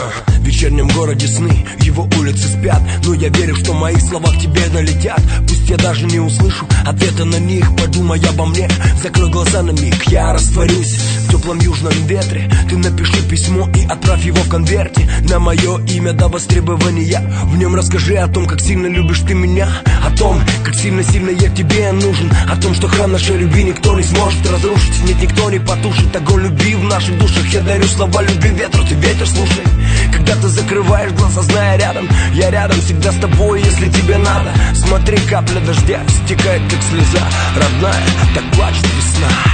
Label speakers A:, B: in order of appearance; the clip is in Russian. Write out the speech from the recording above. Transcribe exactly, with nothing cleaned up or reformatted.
A: В вечернем городе сны, его улицы спят, но я верю, что мои слова к тебе налетят. Пусть я даже не услышу ответа на них, подумай обо мне, закрой глаза на миг. Я растворюсь в теплом южном ветре. Ты напиши письмо и отправь его в конверте на мое имя до востребования. В нем расскажи о том, как сильно любишь ты меня, о том, как сильно-сильно я тебе нужен, о том, что храм нашей любви никто не сможет разрушить. Нет, никто не потушит огонь любви в наших душах. Я дарю слова любви ветру, ты ветер слушай. Когда ты закрываешь глаза, зная рядом, я рядом всегда с тобой, если тебе надо. Смотри, капля дождя стекает, как слеза родная, так плачет весна.